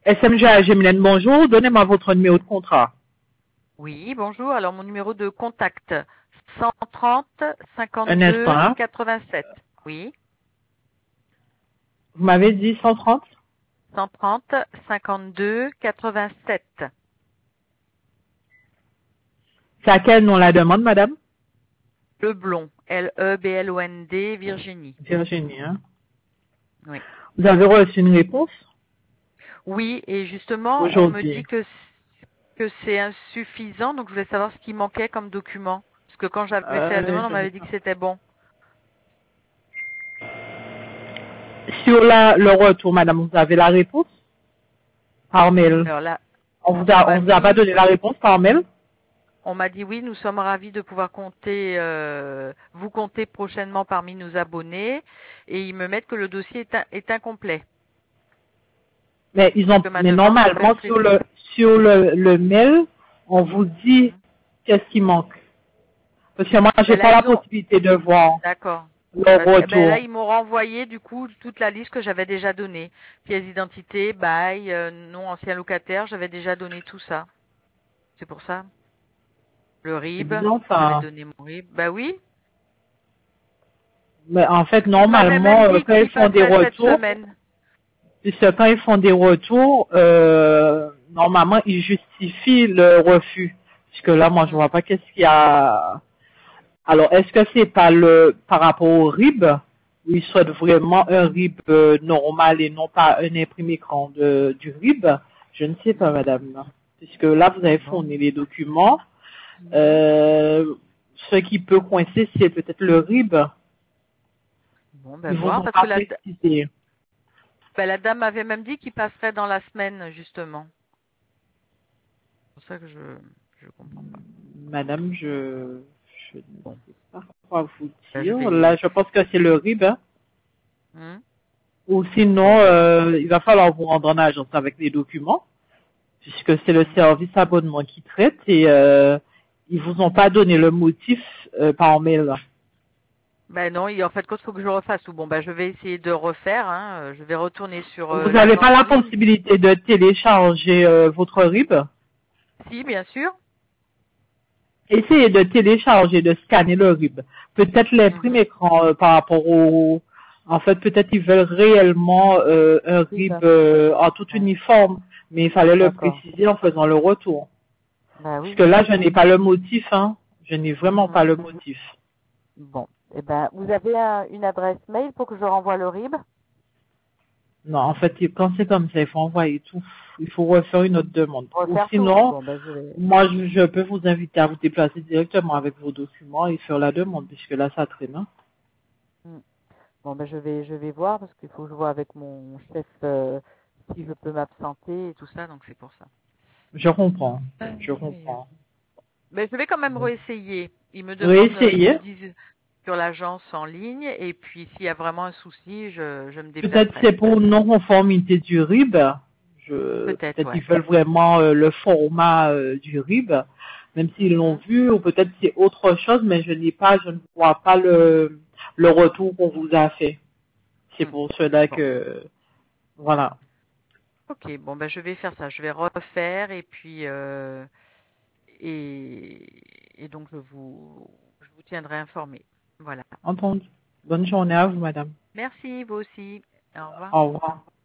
SMGA Gemilène, bonjour. Donnez-moi votre numéro de contrat. Oui, bonjour. Alors, mon numéro de contact, 130 Un instant, 52 hein. 87. Oui, Vous m'avez dit 130? 130 52 87. C'est à quel nom la demande, madame? Leblond, Leblond, Virginie. Virginie, hein. Oui. Vous avez reçu une réponse? Oui, et justement, on me dit Aujourd'hui. que c'est insuffisant, donc je voulais savoir ce qui manquait comme document. Parce que quand j'avais fait la demande, on m'avait dit que c'était bon. Sur le retour, madame, vous avez la réponse? Par mail. Alors là, On vous on a, m'a on vous a pas dit, donné la réponse par mail? On m'a dit oui, nous sommes ravis de pouvoir compter, vous compter prochainement parmi nos abonnés, et ils me mettent que le dossier est incomplet, Mais que ma mais demande doit normalement, être traitée. sur le mail, on vous dit Mhm. qu'est-ce qui manque. Parce que moi, j'ai Ben là, pas la ils ont, possibilité de voir d'accord. le Parce que ben là, retour. ils m'ont renvoyé du coup toute la liste que j'avais déjà donnée. Pièce d'identité, bail, nom ancien locataire, j'avais déjà donné tout ça. C'est pour ça. Le C'est RIB, bizarre, j'avais ça. donné mon RIB. Ben oui. Mais en fait, Ils m'avaient normalement, même dit quand ils qu'ils font des passeraient cette retours, semaine. puisque quand ils font des retours, normalement, ils justifient le refus. Puisque là, moi, je Mhm. vois pas qu'est-ce qu'il y a. Alors, est-ce que c'est pas par rapport au RIB, où ils souhaitent vraiment un RIB normal et non pas un imprimé écran du RIB? Je ne sais pas, madame. Puisque là, vous avez Bon. fourni les documents. Mhm. Euh, ce qui peut coincer, c'est peut-être le RIB. Bon, ben Ils vous voir, ont parce pas que précisé. ben, la dame m'avait même dit qu'il passerait dans la semaine, justement. C'est pour ça que je comprends pas. Madame, je ne Bon, sais pas quoi vous ben, je dire. vais. Là, je pense que c'est le RIB, hein. Hmm. Ou sinon, Bon, ben. il va falloir vous rendre en agence avec les documents, puisque c'est le Hmm. service abonnement qui traite et ils vous ont pas donné le motif par mail. Ben non, en fait, il faut que je refasse tout. Bon, ben, je vais essayer de refaire. Hein. Je vais retourner sur Vous n'avez l'agence pas en la ligne. possibilité de télécharger votre RIB. Si, bien sûr. Essayez de télécharger, de scanner le RIB. Peut-être l'imprime Mhm. écran par rapport au... En fait, peut-être ils veulent réellement un C'est RIB ça. en tout Ouais. uniforme, mais il fallait le D'accord. préciser en faisant le retour. Ben Puisque oui. là, je n'ai pas le motif, hein. Je n'ai vraiment pas Mhm. le motif. Bon. Eh ben, vous avez une adresse mail pour que je renvoie le RIB? Non, en fait, quand c'est comme ça, il faut envoyer tout. Il faut refaire une autre demande. Ou Refaire tout. sinon, Bon, ben, je vais. moi, je peux vous inviter à vous déplacer directement avec vos documents et faire la demande, puisque là, ça traîne, hein. Hmm. Bon, ben, je vais voir parce qu'il faut que je vois avec mon chef si je peux m'absenter et tout ça, donc c'est pour ça. Je comprends. Je Oui. comprends. Mais je vais quand même réessayer. Ils me demandent, ils me Réessayez. disent sur l'agence en ligne, et puis s'il y a vraiment un souci, je me Peut-être déplacerai. c'est pour non-conformité du RIB. Peut-être, Peut-être ouais. ils veulent vraiment le format du RIB, même s'ils l'ont Mhm. vu, ou peut-être c'est autre chose, mais je ne vois pas le retour qu'on vous a fait. C'est Mm. pour cela Bon, que, voilà. ok, bon, ben je vais faire ça. Je vais refaire, et puis et donc je vous tiendrai informé. Voilà. Entendu. Bonne journée à vous, madame. Merci, vous aussi. Au revoir. Au revoir.